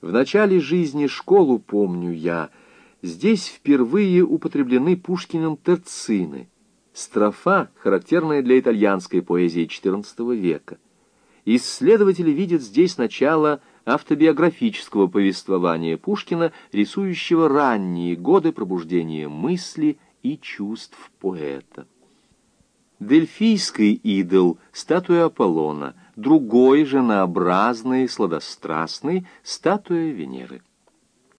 В начале жизни школу помню я. Здесь впервые употреблены Пушкиным терцины, строфа, характерная для итальянской поэзии XIV века. Исследователи видят здесь начало автобиографического повествования Пушкина, рисующего ранние годы пробуждения мысли и чувств поэта. Дельфийский идол, статуя Аполлона, другой, женообразный, сладострастный, статуя Венеры.